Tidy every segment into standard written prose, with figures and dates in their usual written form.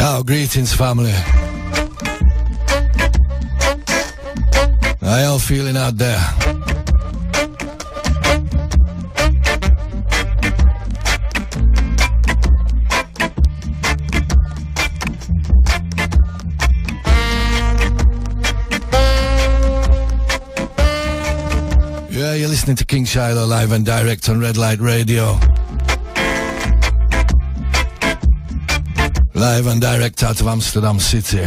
Oh, greetings, family. How y'all feeling out there? Yeah, you're listening to King Shiloh live and direct on Red Light Radio. Live and direct out of Amsterdam City.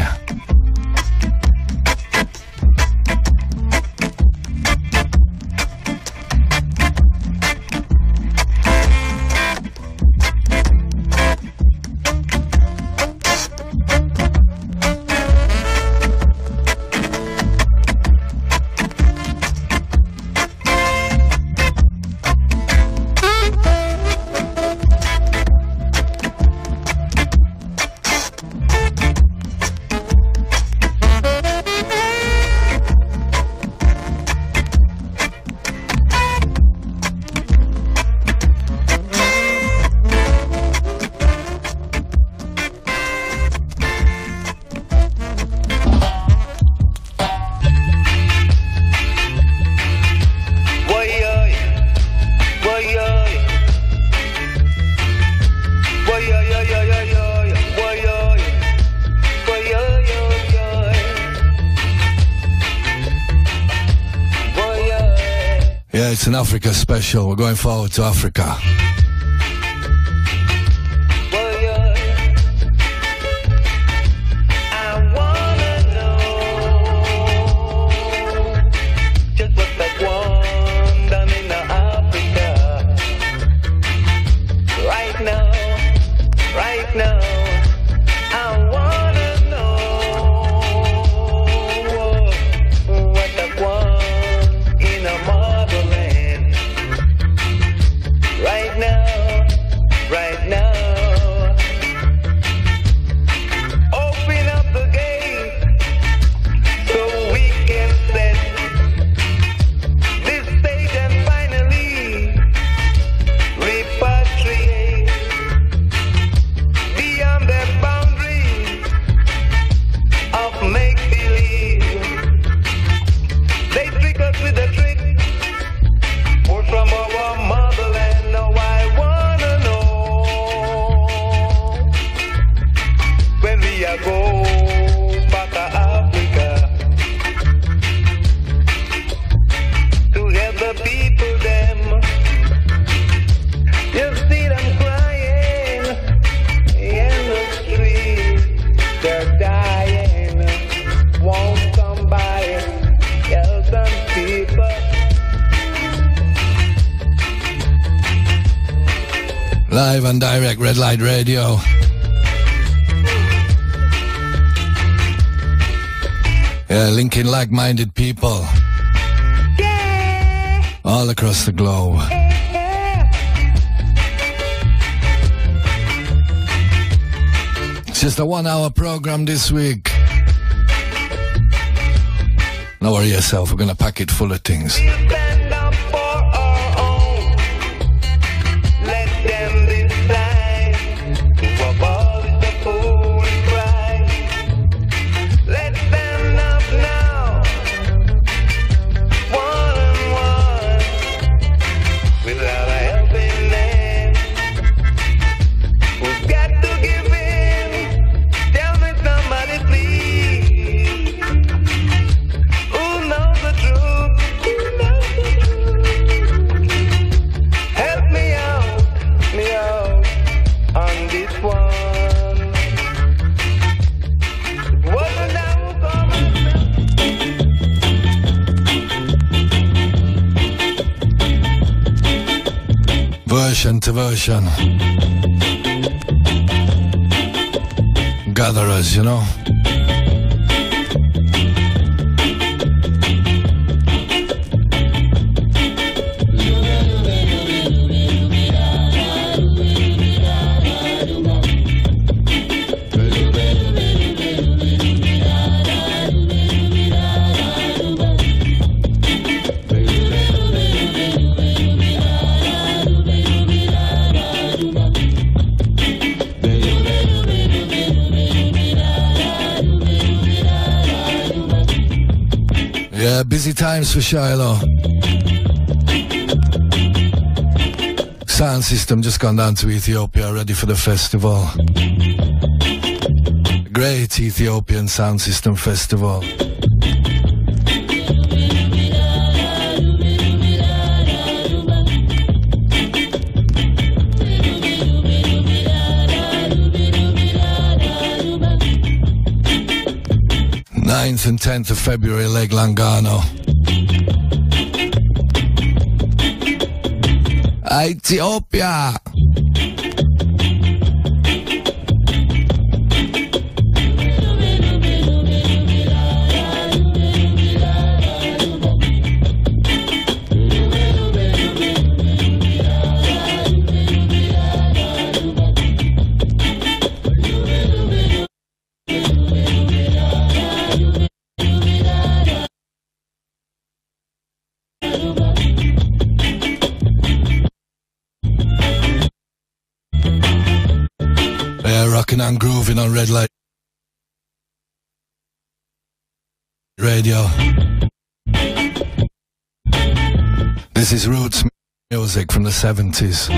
It's an Africa special. We're going forward to Africa. Live and direct, Red Light Radio. Yeah, linking like-minded people. Yeah. All across the globe. Yeah. It's just a 1-hour program this week. Don't worry yourself, we're gonna pack it full of things. Version to version. Gatherers, you know. Busy times for Shiloh. Sound system just gone down to Ethiopia, ready for the festival. Great Ethiopian Sound System Festival. Ninth and 10th of February, Lake Langano. Ethiopia! Rocking and grooving on Red Light Radio. This is roots music from the 70s.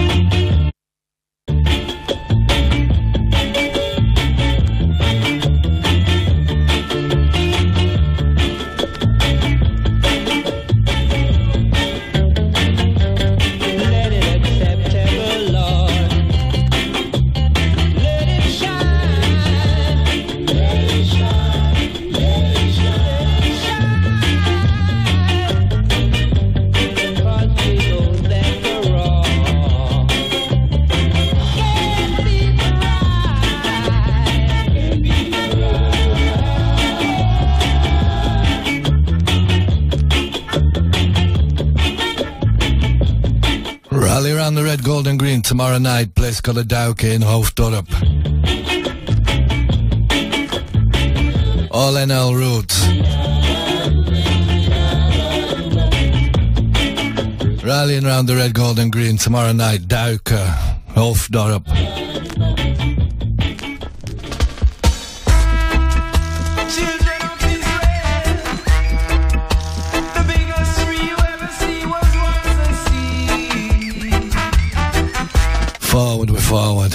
Rally around the red, gold and green tomorrow night, place called a Dauke in Hoofddorp. All NL roots. Rallying around the red, gold and green tomorrow night, Dauke, Hoofddorp. Forward, we're forward.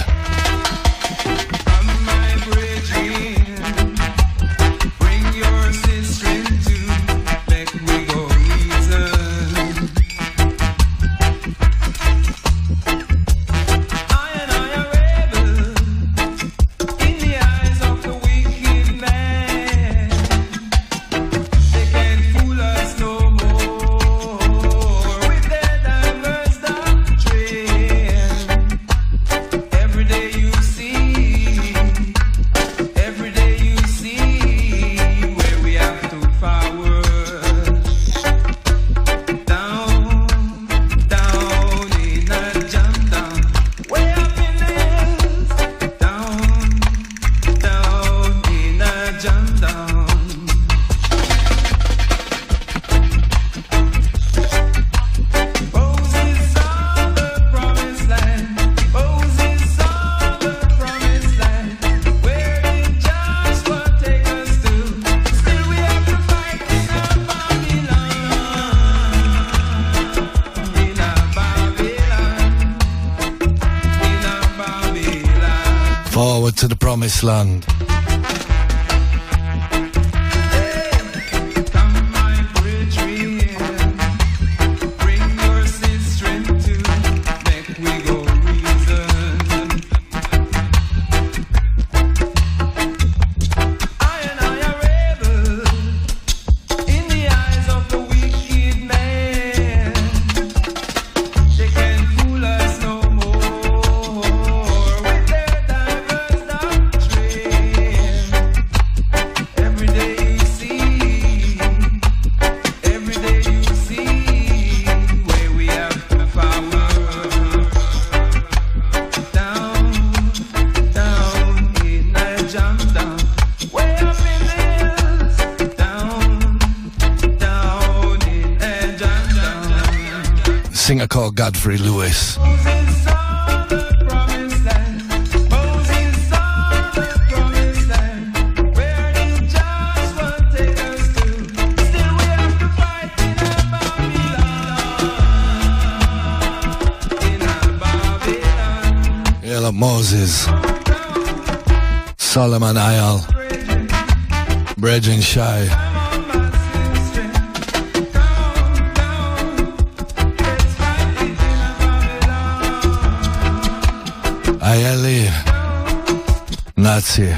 Forward to the promised land. Singer called Godfrey Lewis. Caleb Moses, Solomon Isle, Bridging Shy, Ayeli, Nazi,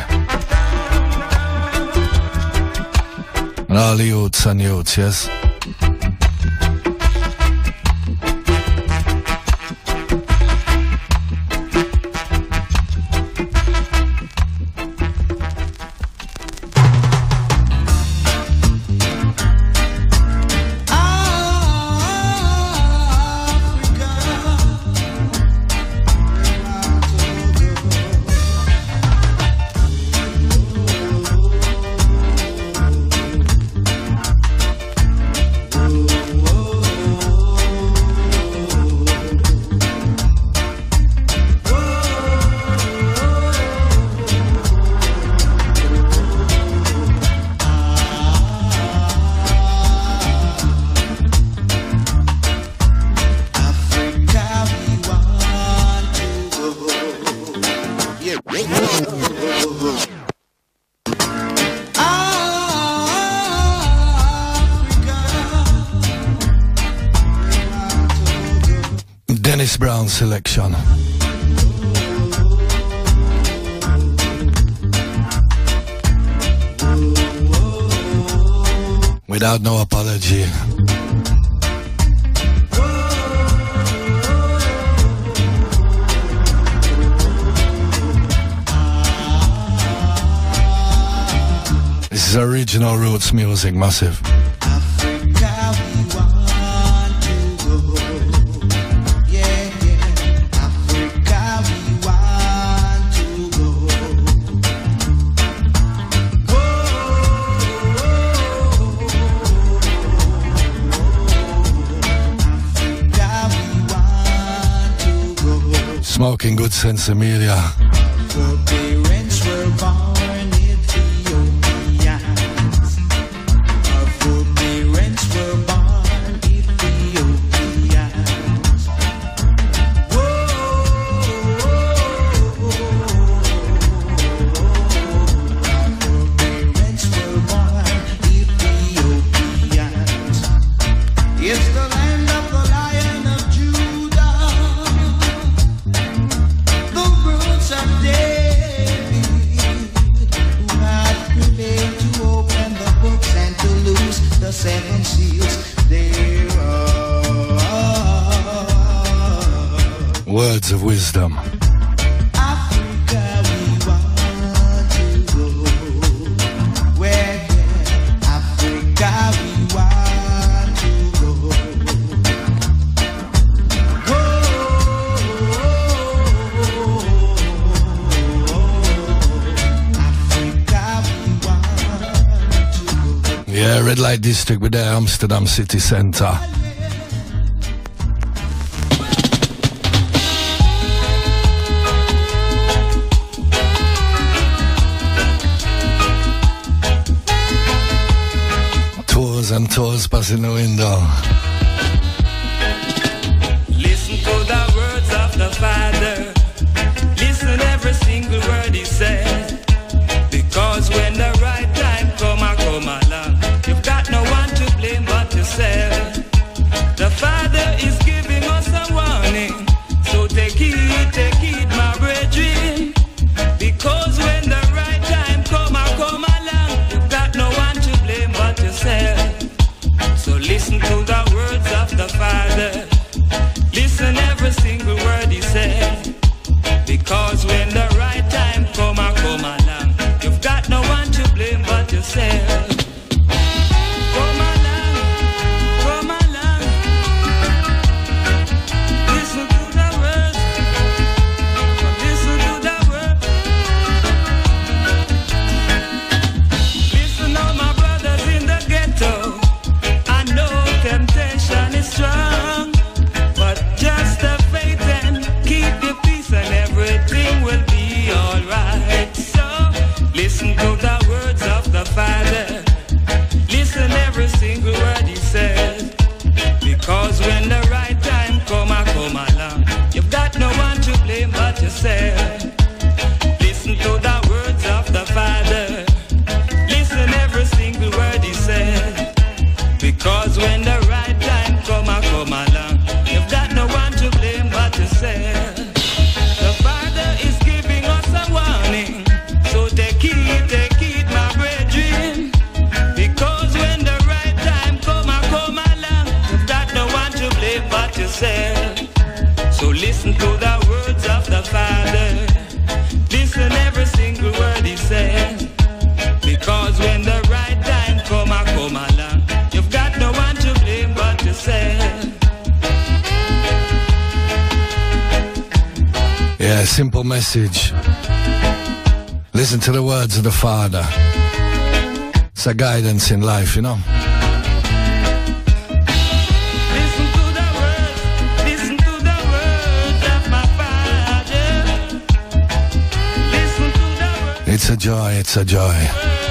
and all the youths and youths, yes? Dennis Brown selection. Without no apology. This is original roots music, massive. Smoking good sense of media. Our parents were born Ethiopians. Our foreparents were born Ethiopians. Foreparents were born Ethiopians. It's the land of the Lion of Judah. The roots of David, who hath prevailed to open the books and to loose the seven seals thereof. Words of wisdom. Africa, we want to go. Where Africa, we want to go. Yeah, red light district with the Amsterdam city centre. Tours and tours passing the window. Listen to the words of the Father. Listen every single word he said. Because when the right time come along, you've got no one to blame but yourself. The Father is giving us a warning. So take heed, my brethren. Because when the right time come along, you've got no one to blame but yourself. So listen to the word simple message. Listen to the words of the Father. It's a guidance in life, you know. It's a joy, it's a joy.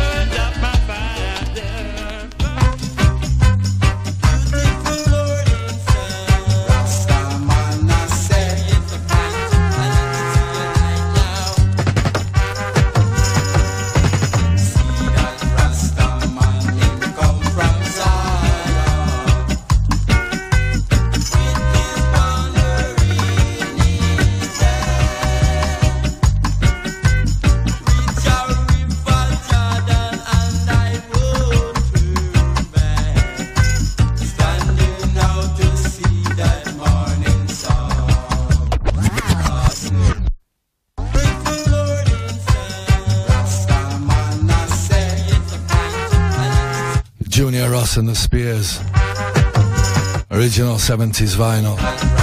Junior Ross and the Spears, original 70s vinyl.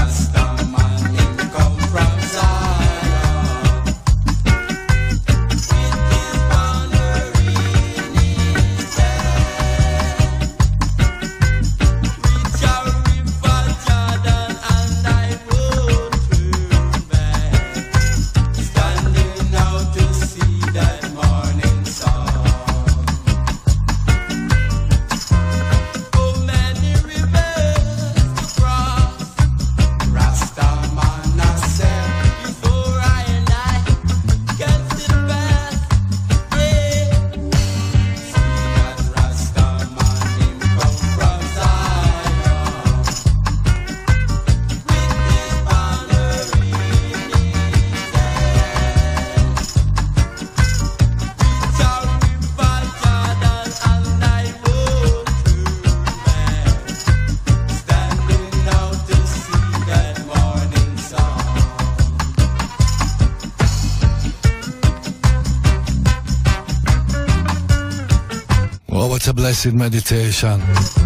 What a blessed meditation.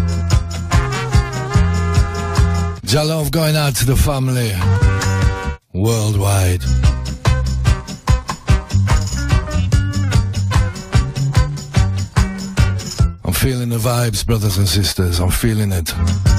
Jah love going out to the family worldwide. I'm feeling the vibes, brothers and sisters. I'm feeling it.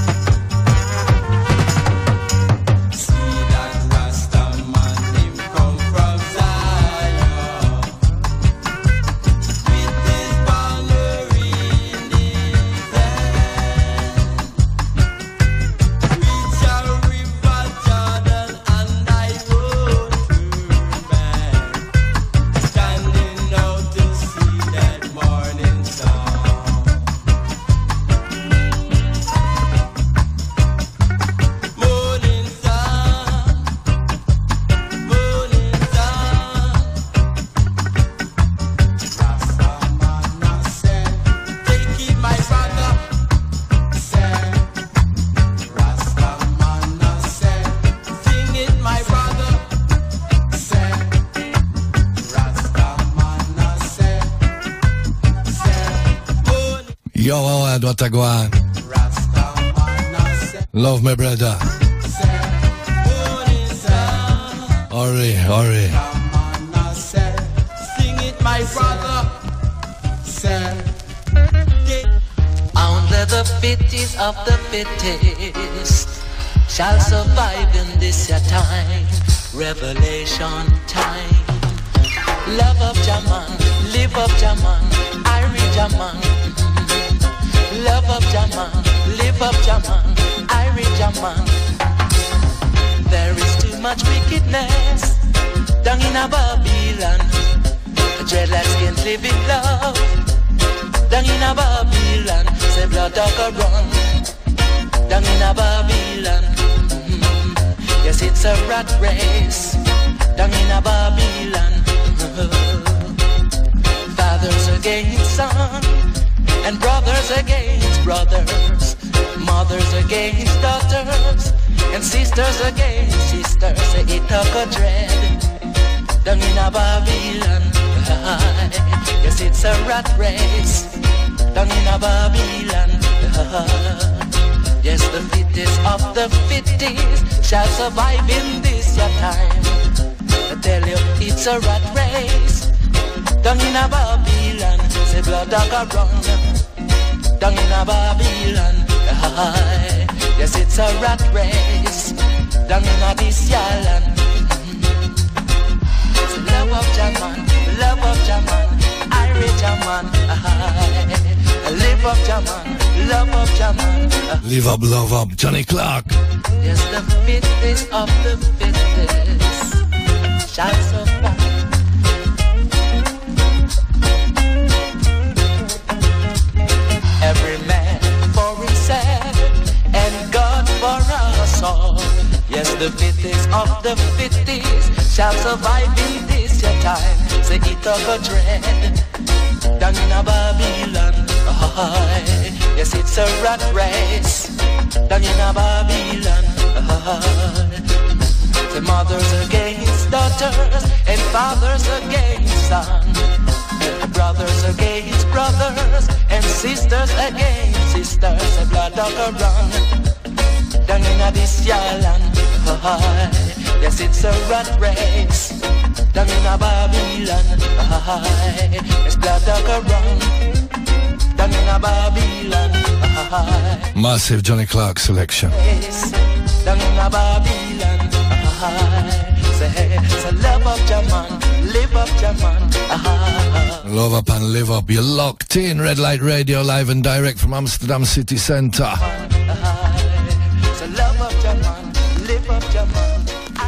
Yo, Howard, what a go on? Love my brother. Hurry, hurry. Sing it, my brother. Only the fittest of the fittest shall survive in this your time. Revelation time. Love of Jaman, live of Jaman, I read Jaman. Love of Jaman, live of Jaman, I read Jaman. There is too much wickedness down in a Babylon. Dreadlocks can't live in love down in a Babylon. Say blood dog a run down in a Babylon. Yes, it's a rat race down in a Babylon. Fathers against son, and brothers against brothers, mothers against daughters, and sisters against sisters. It took a dread down in a Babylon. Yes, it's a rat race down in a Babylon. Yes, the fittest of the fittest shall survive in this your time. I tell you, it's a rat race. Down in a Babylon, say blood dog a run. Down in a Babylon, yes, it's a rat race. Down in a this land. So love of Jaman, Irish Jaman, live of Jaman, love of Jaman. Live up, love up, Johnny Clark. Yes, the fittest of the fittest shall survive. Every man for himself and God for us all. Yes, the fittest of the fittest shall survive in this your time. Say it of a dread down in a Babylon. Yes, it's a rat race down in a Babylon. The mothers against daughters and fathers against sons, brothers against brothers and sisters against sisters. The blood of a run down in a this land. Yes, it's a rat race down in a Babylon. Yes, blood of a run down in a Babylon. Massive Johnny Clark selection. Down in a Babylon. Say love up Jaman, live up Jaman. Love up and live up. You're locked in. Red Light Radio, live and direct from Amsterdam City Centre. So love up Jaman, live up Jaman.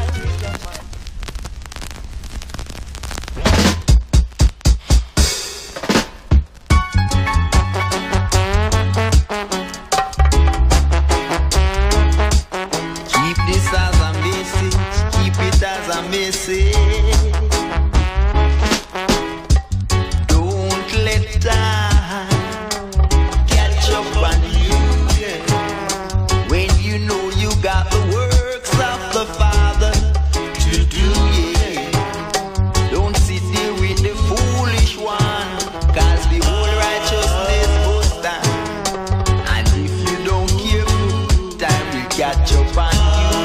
Keep this as a message, keep it as a message. Don't let time catch up on you, yeah. When you know you got the works of the Father to do, yeah. Don't sit there with the foolish one, cause the whole righteousness will stand. And if you don't careful, time will catch up on you.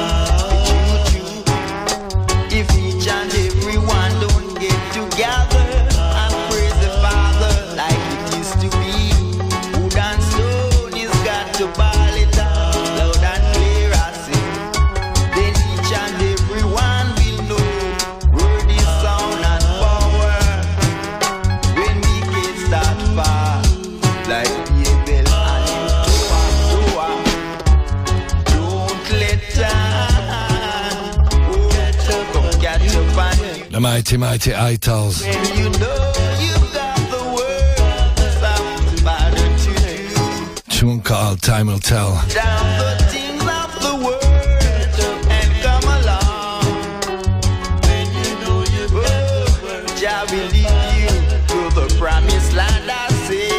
If each and every one don't get together and praise the Father like it used to be, wood and stone is got to ball it out loud and clear as it. Then each and every one will know word is sound and power. When we get start far like Abel and Noah, don't let time catch up on you. The mighty, mighty Itals. When you know you've got the world, something better to do. Tune called Time Will Tell. Down the things of the world and come along. When you know you've got the world, Jah will lead you to the promised land, I say.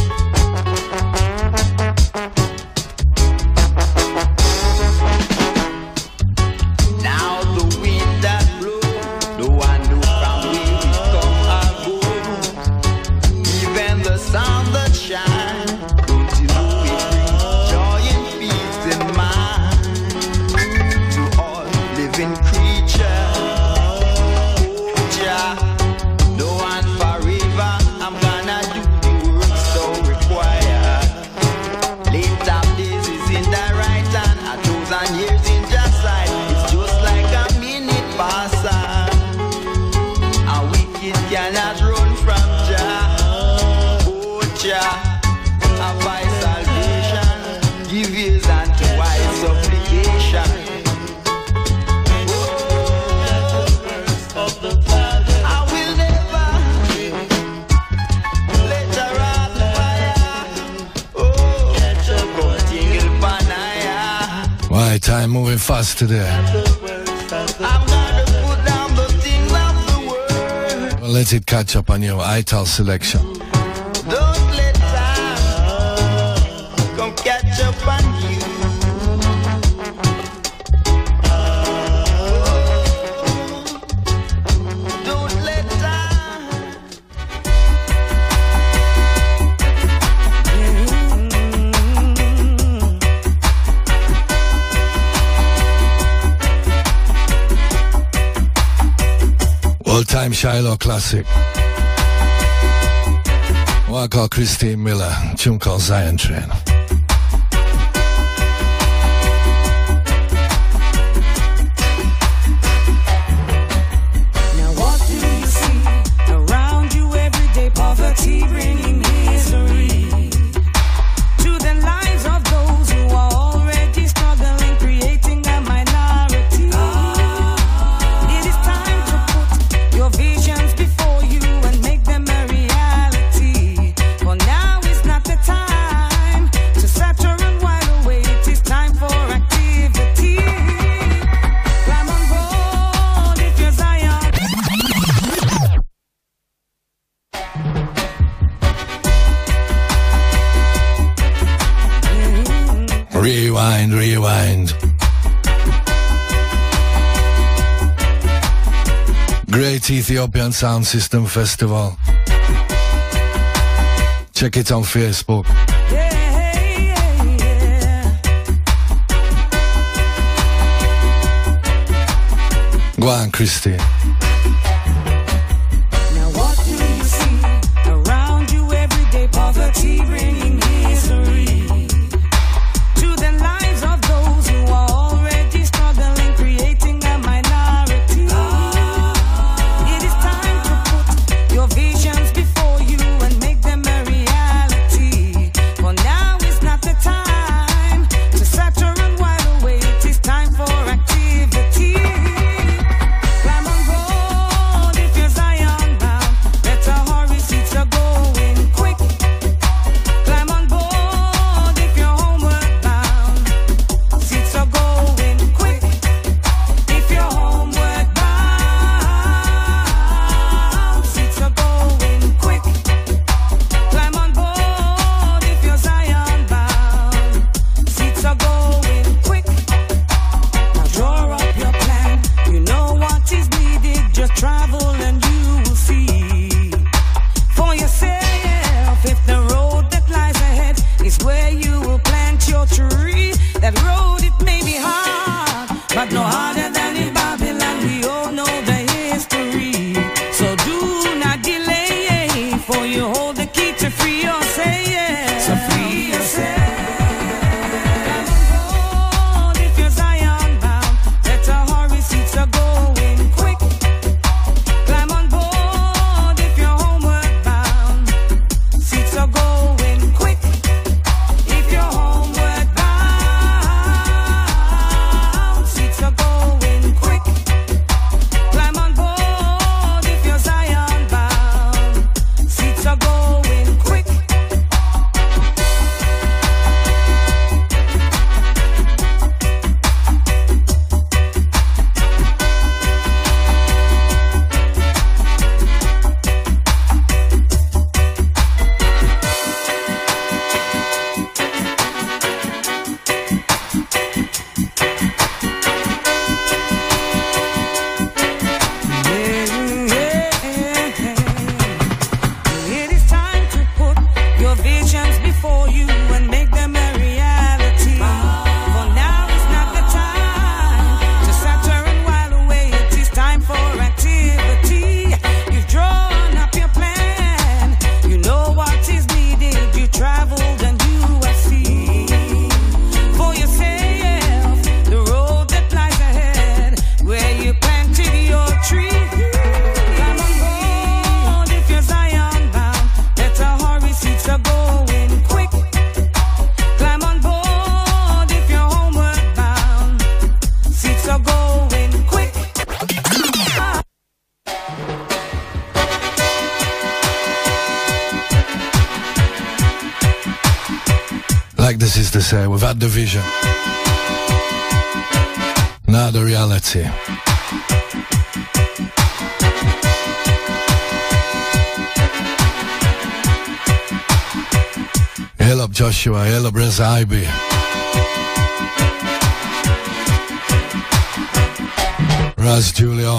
Now the wind that blows, the one who from where we come or go, even the sun that shines, don't you know it brings joy and peace in mind to all living creatures. Oh, Jah, no one forever, I'm gonna do the work so required. Late of days is in the right hand, 1,000 years in just side. It's just like a minute pass on. A wicked cannot run from Jah. Oh, Jah, have thy salvation, give ears unto wise supplication. I will never let her out the fire. Oh, come tingle panaya. Why, time moving fast today. I'm gonna put down the things of the world. Well, let it catch up on you. Ital selection. Don't let time come catch up on you. Don't let time. Shiloh classic. One called Christine Miller, tune called Zion Train. Poverty bringing misery to the lives of those who are already struggling, creating a minority. It is time to put your visions before you and make them a reality. For now is not the time to saturate and while away. It is time for activity. Climb on board if you're Zion. Rewind. Great Ethiopian Sound System Festival. Check it on Facebook. Go on, Christy. Now what do you see around you every day? Poverty bringing misery to the lives of those who are already struggling, creating a minority. It is time to put your visions before you and make them a reality. For now is not the time to saturate and while away. It is time for activity. Climb on board if you're Zion bound. Better hurry, seats are going quick. Climb on board if you're homeward bound. Seats are going quick. If you're homeward bound, seats are going quick. Climb on board if you're Zion bound. Seats are going quick. Now draw up your plan. You know what is needed. Just travel and you will see for yourself if the road that lies ahead is where you will plant your tree. That road, it may be hard, but no harder than in Babylon. We all know the history. So do not delay, for you hold the key to free yourself. So free yourself. Climb on board if you're Zion bound. Better hurry, seats are going quick. Climb on board if you're homeward bound. Seats are going quick. If you're homeward bound, seats are going quick. Climb on board if you're Zion bound. Seats are going quick. It is time to put your visions before you and make them a reality. For now is not the time to saturate and while away. It is time for activity. You've drawn up your plan. You know what is needed. You traveled and you have seen for yourself the road that lies ahead, where you planted your tree. Climb on board if you're Zion bound. Better hurry, seats are going quick. Climb on board if you're homeward bound. Seats are going quick. Like the sister say, we've had the vision. Now the reality. Hail up Joshua, hail up Reza Ibe. Raz Julio.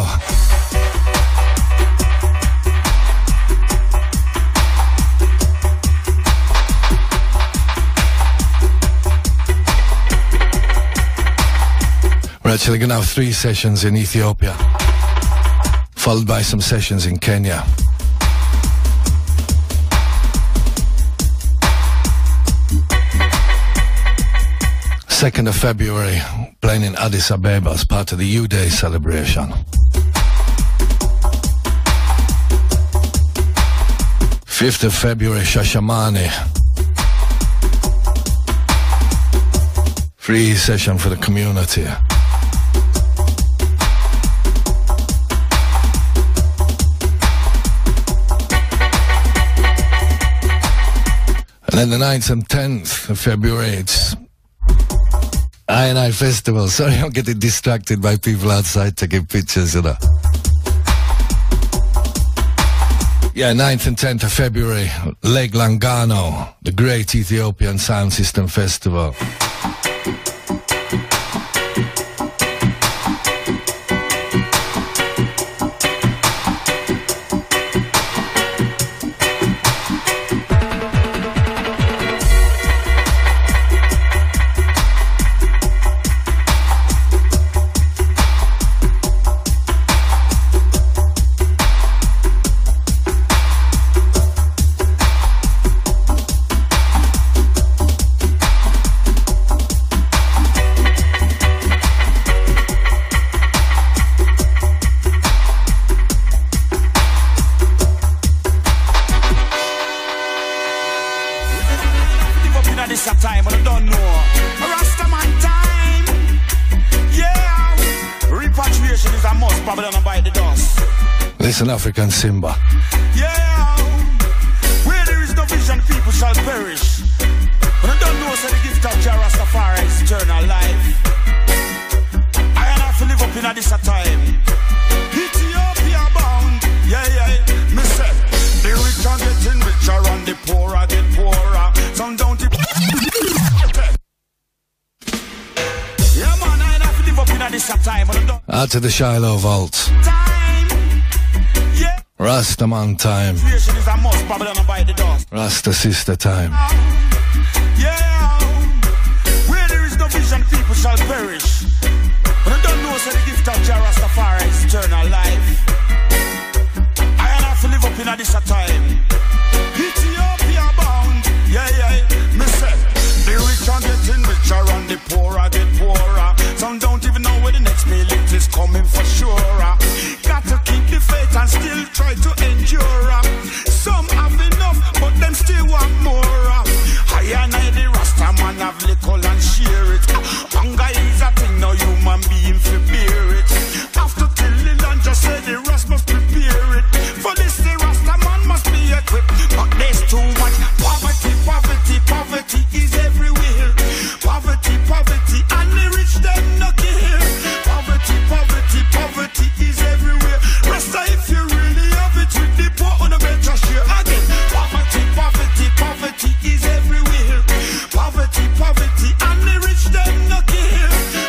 We're actually going to have 3 sessions in Ethiopia. followed by some sessions in Kenya. Second of February, playing in Addis Ababa as part of the U-Day celebration. 5th of February, Shashamane. Free session for the community. And then the 9th and 10th of February, it's I&I Festival. Sorry, I'm getting distracted by people outside taking pictures, you know. Yeah, 9th and 10th of February, Lake Langano, the Great Ethiopian Sound System Festival. Listen, African Simba. Yeah, where there is no vision, people shall perish. But I don't know, so the gift of Jah Rastafari is eternal life. I have to live up in this time. Ethiopia bound, yeah. Me say, the rich are getting richer and the poor are get poorer. Some don't. Yeah, man, I have to live up in this time. Out to the Shiloh Vault. Rastaman time. Rasta sister time. Yeah, where there is no vision, people shall perish. But I don't know, so the gift of Jah Rastafari is eternal life. I have to live up in this time. Ethiopia bound, yeah. Me say, the rich are getting richer and the poor are get poorer. Some don't even know where the next meal is coming for sure. Got to keep the faith and still try to endure. Some have enough, but them still want more. I and I, the Rasta man, have liquor and share it. Hunger is a thing, no human being for bear it. After till the land just say the rest must prepare it. For this, the Rasta man must be equipped. But there's too much poverty. Poverty is everywhere. Poverty, and the rich them no care. Poverty is everywhere. Rasta, if you really have it with the poor on the bench, share again. Poverty is everywhere. Poverty, and the rich them no care.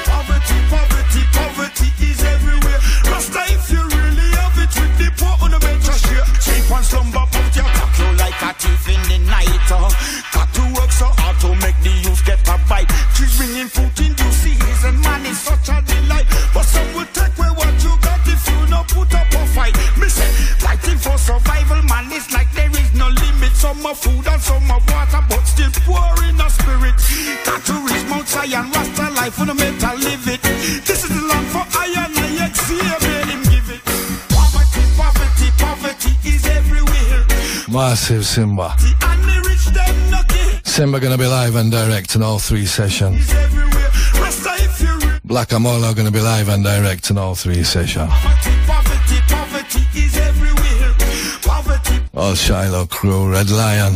Poverty is everywhere. Rasta, if you really have it with the poor on the bench, share. Sleep and slumber, put your cock you like a thief in the night. Got to work so hard to make the youth get a bite. Trees bringing food in due season, man, it's such a delight. But some will take away what you got if you no put up a fight. Me say, fighting for survival, man, it's like there is no limit. Some are food and some are water, but still poor in the spirit. Got to reach Mount Zion, Rasta life, fundamental live it. This is the land for iron, I exhale, let him give it. Poverty is everywhere. Massive Simba. And the rich them no care. Simba gonna be live and direct in all three sessions. Is everywhere. Rasta, if you Black Amolo gonna be live and direct in all three sessions. Poverty is everywhere. Poverty All Shiloh crew, Red Lion.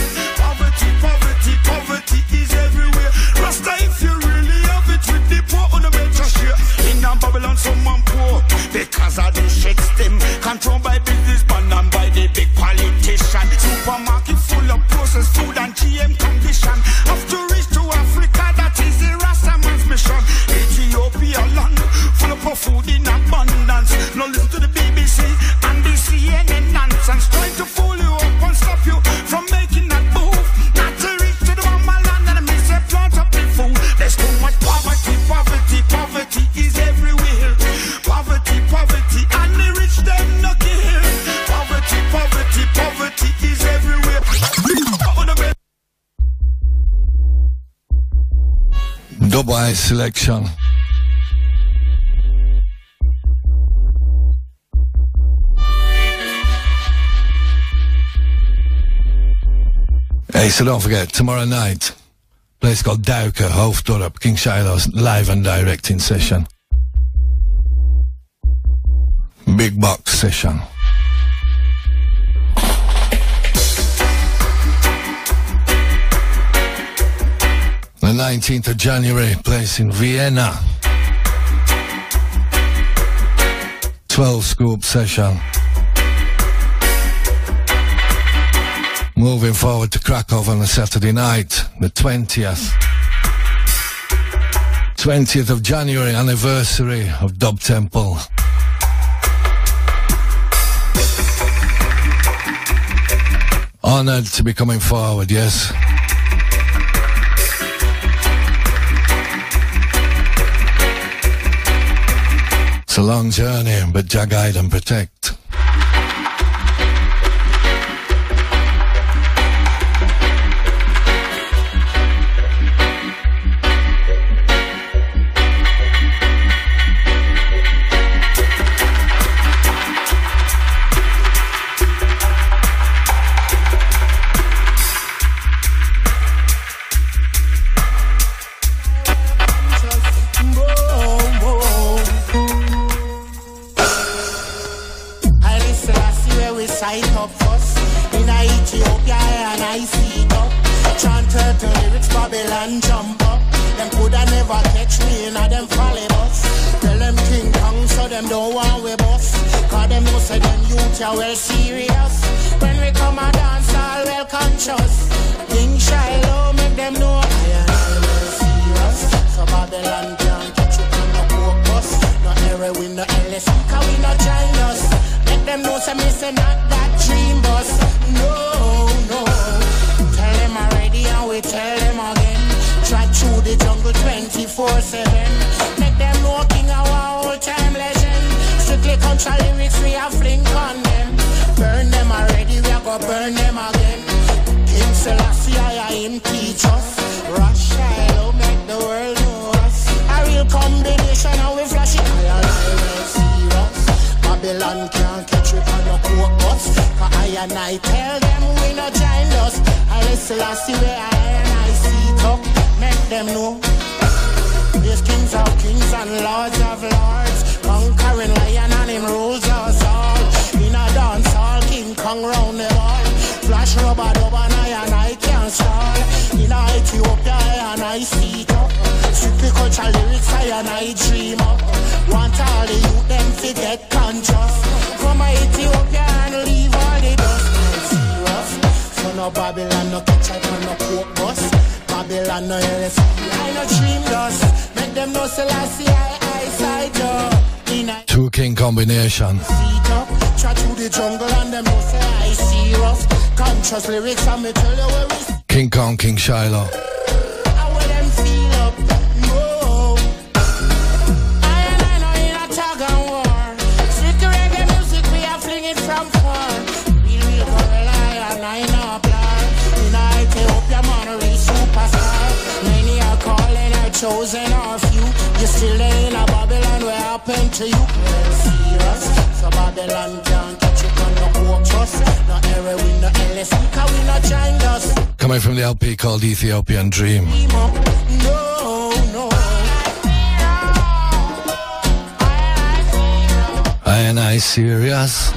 Poverty is everywhere. Rasta, if you really have it with the poor on the bench, share. In Babylon, someone poor because of the shit stem. Controlled by businessman and by the big politician. Supermarket full of processed food and GM condition. Have to reach to Africa, that is the Rasta man's mission. Ethiopia land full of food in abundance. No listen to the BBC and the CNN nonsense. Trying to fool you up and stop you from making that move. Not to reach to the mama land and miss a plant up the food. There's too much poverty is everywhere. Poverty, and the rich them Double selection. Hey, so don't forget, tomorrow night, place called Douke, Hoofddorp, King Shiloh's live and direct in session. Big box session. The 19th of January, place in Vienna. 12 scoop session. Moving forward to Krakow on a Saturday night, the 20th. 20th of January, anniversary of Dub Temple. Honored to be coming forward, yes. It's a long journey, but Jah guide and protect. Two king combination. King Kong, King Shiloh. Chosen or few, you still in a Babylon. What happened to you? Well, serious. So Babylon can't catch you on the hope trust. No error with no LSE, cause we not joined us. Coming from the LP called Ethiopian Dream. No, no. I serious?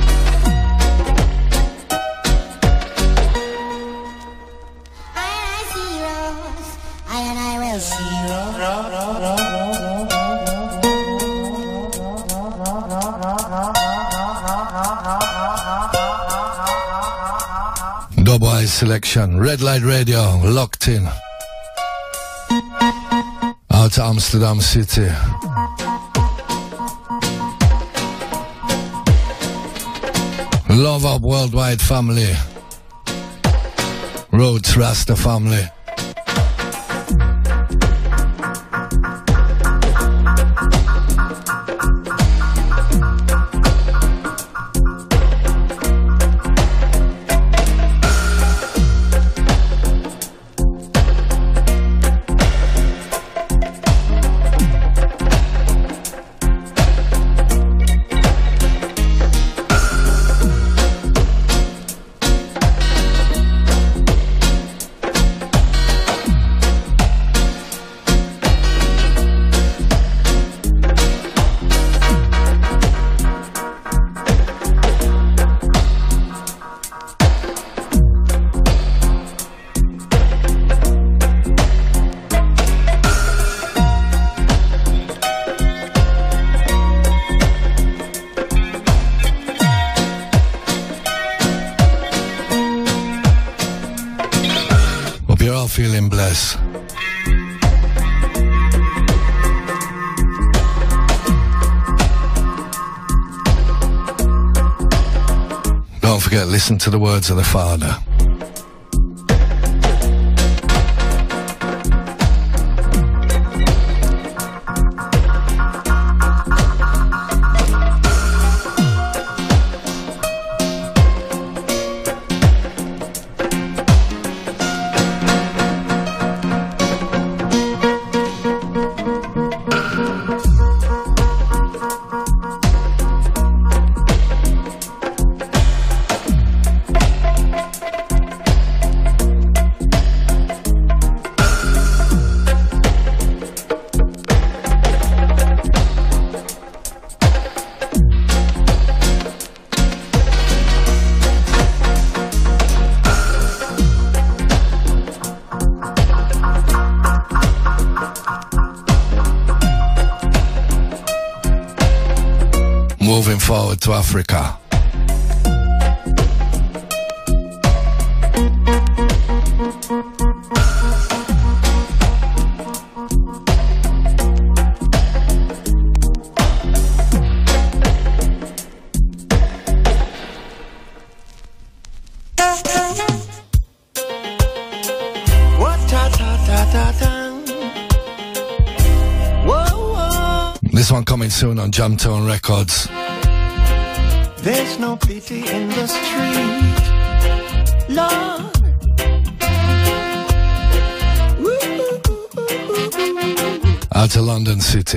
Double selection, Red Light Radio, locked in. Out to Amsterdam City. Love up worldwide family. Roots Rasta family. feeling blessed. Don't forget, listen to the words of the Father. Moving forward to Africa. This one coming soon on Jamtone Records. There's no pity in the street, Lord. Out of London City.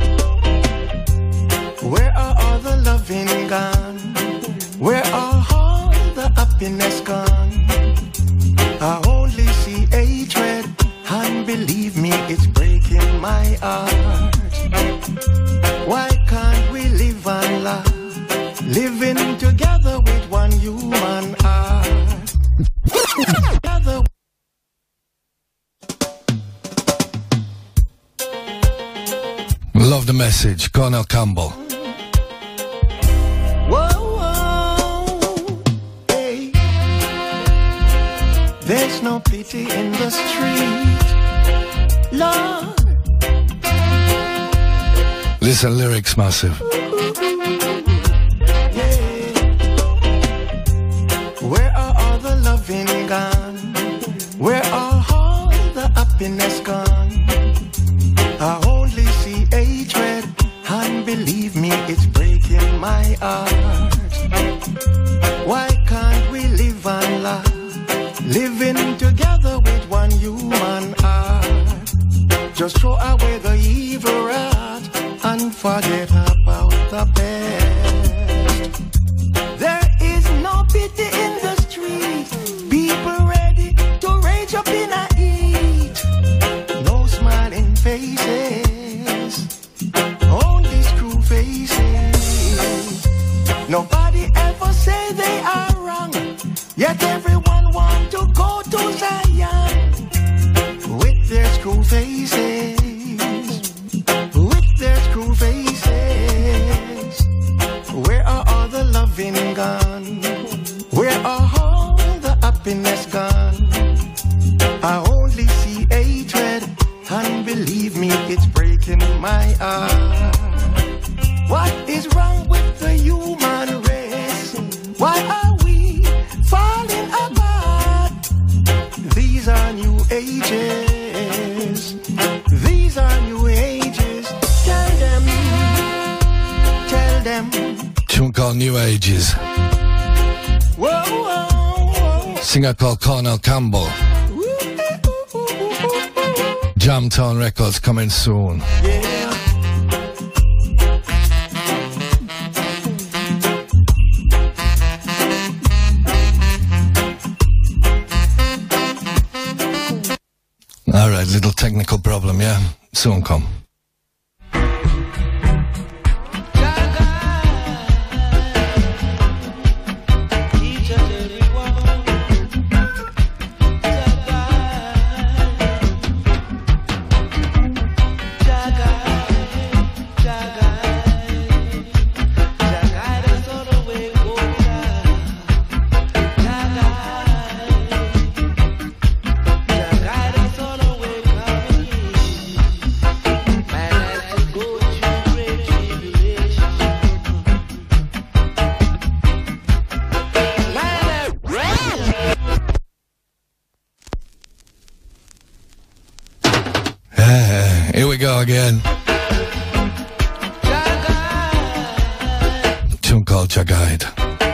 Where are all the loving gone? Where are all the happiness gone? I only see hatred, and believe me, it's breaking my heart. Why can't we live and laugh? Living together with one human heart. Love the message, Cornell Campbell. Whoa, whoa, hey. There's no pity in the street, Lord. Listen, lyrics massive. Gone. Where are all the happiness gone? I only see hatred, and believe me, it's breaking my heart. Why can't we live and laugh? Living together with one human heart. Just throw away the evil rat and forget about the best. There is no pity in the street. People ready to rage up in a heat. No smiling faces, only screw faces. Nobody ever say they are wrong, yet everyone want to go to Zion. With their screw faces, with their screw faces. Where are all the loving gone? Where are all the happiness gone? I only see hatred, and believe me, it's breaking my heart. What is wrong with the human race? Why are we falling apart? These are new ages. These are new ages. Tell them. Tune called New Ages. Whoa, whoa, whoa. Singer called Cornell Campbell. Jamtone Records coming soon. Yeah. Alright, little technical problem, yeah? Soon come. Guide Here we go again. Tune called Jah Guide.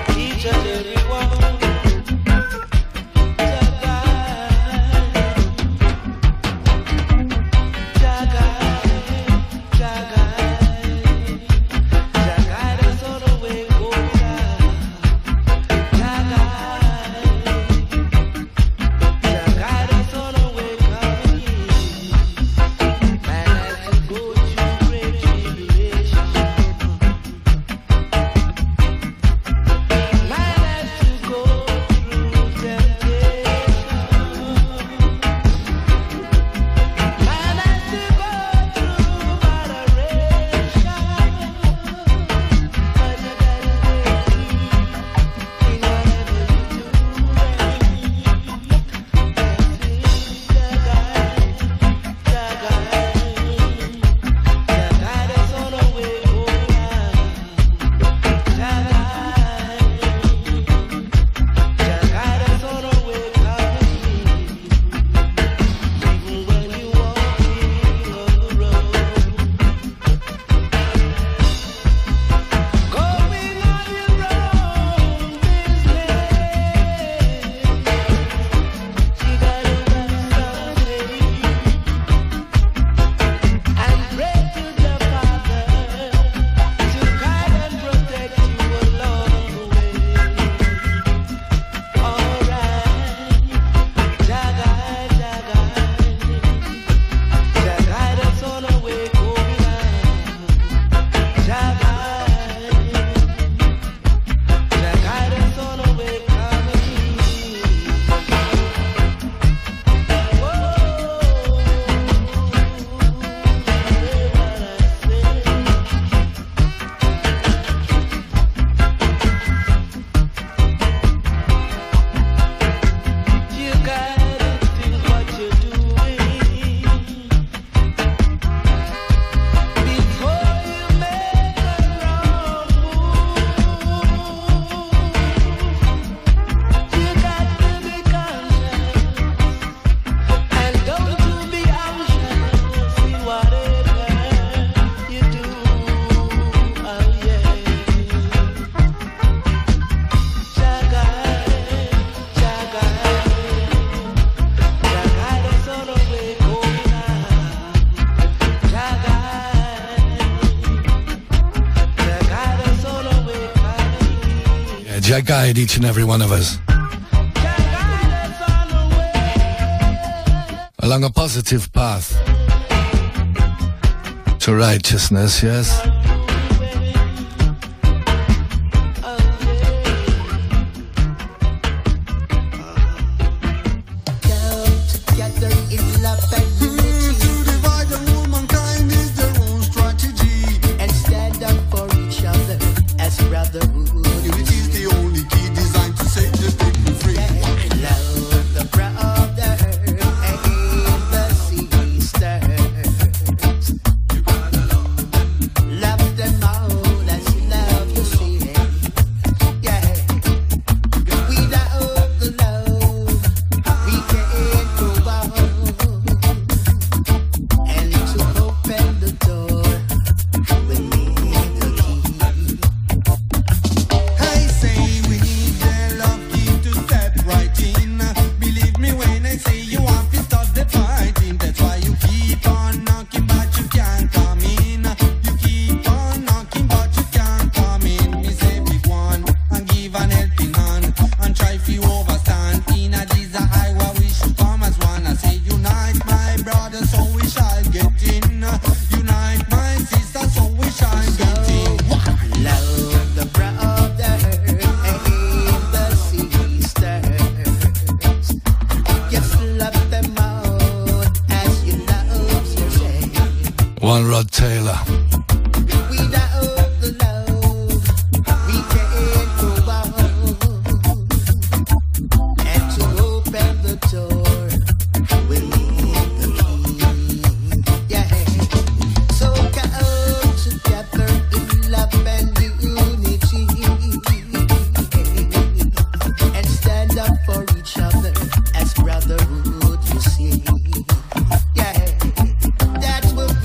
Jah guide each and every one of us along a positive path to righteousness, yes? One Rod Taylor. Brotherhood, you see, yeah, that's what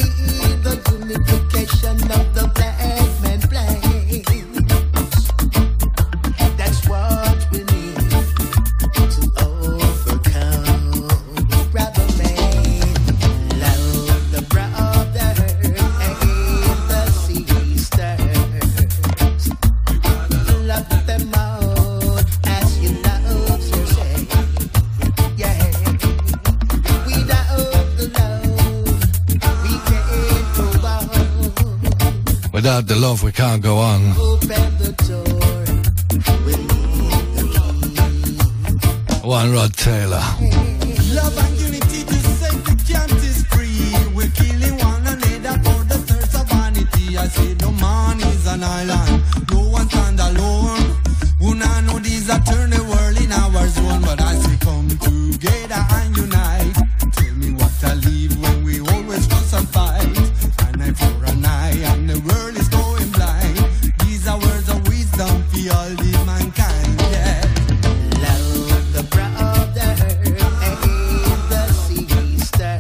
Without the love, we can't go on. Open the door. We need the key. One Rod Taylor. Love and unity to set the captives free. We're killing one another for the thirst of vanity. I say no man is an island, no one stand alone. Una know these that turn the world in our zone, but I say come together and unite. Tell me what I leave when we always fuss and fight. An eye for an eye and the world is going blind. These are words of wisdom for all the mankind. Yeah. Love the brother and the sister.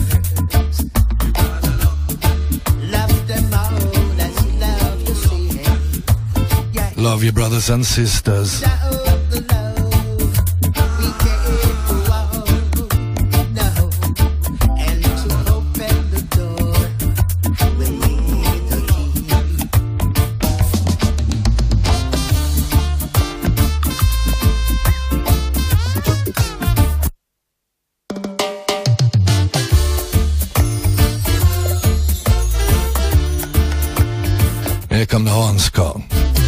Love them all as you love yourself. Yeah. Love your brothers and sisters. Love the love we can't go on. No. And to open the door, we need the key. Here come the horns, Scott.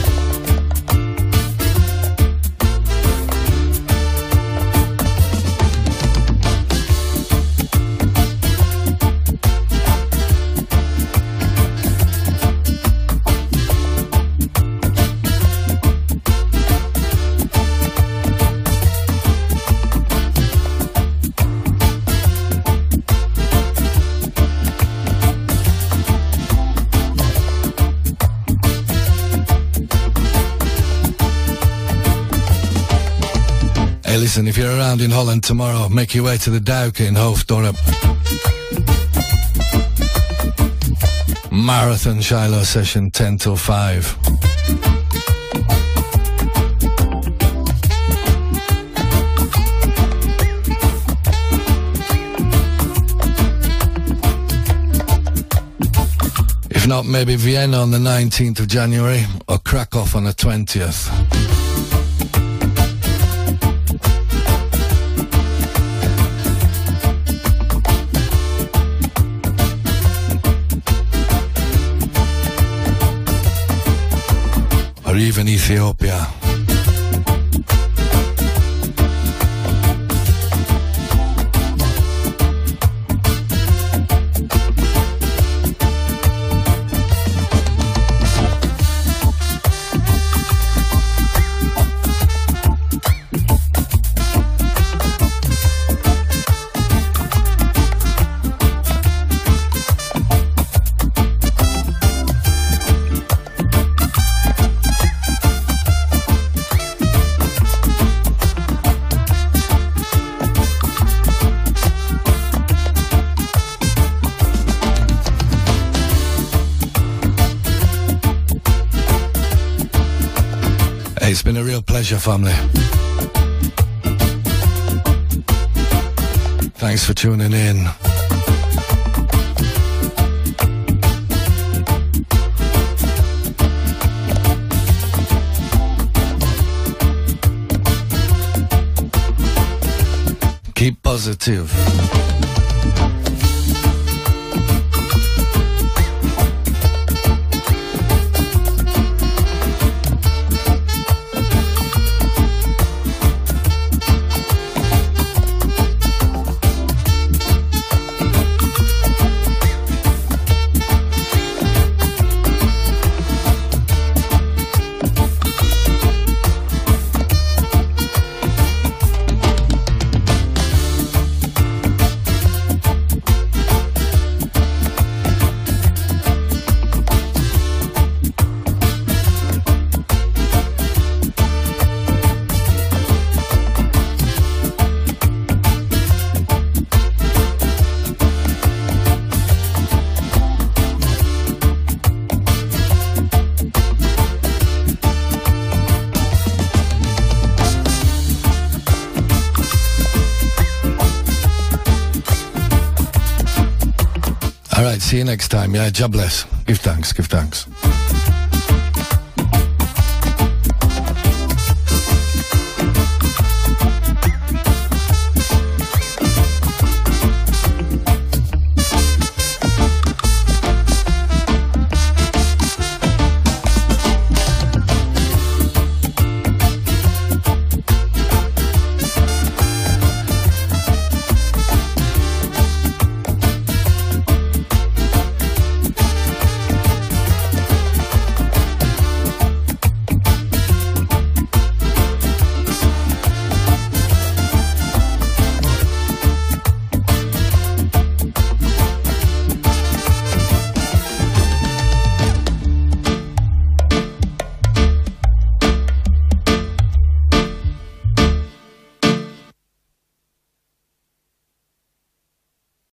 Hey, listen, if you're around in Holland tomorrow, make your way to the Duiken in Hoofddorp. Marathon Shiloh session 10 till 5. If not, maybe Vienna on the 19th of January or Krakow on the 20th. Or even Ethiopia. It's been a real pleasure, family. Thanks for tuning in. Keep positive. All right, see you next time. Yeah, God bless. Give thanks, give thanks.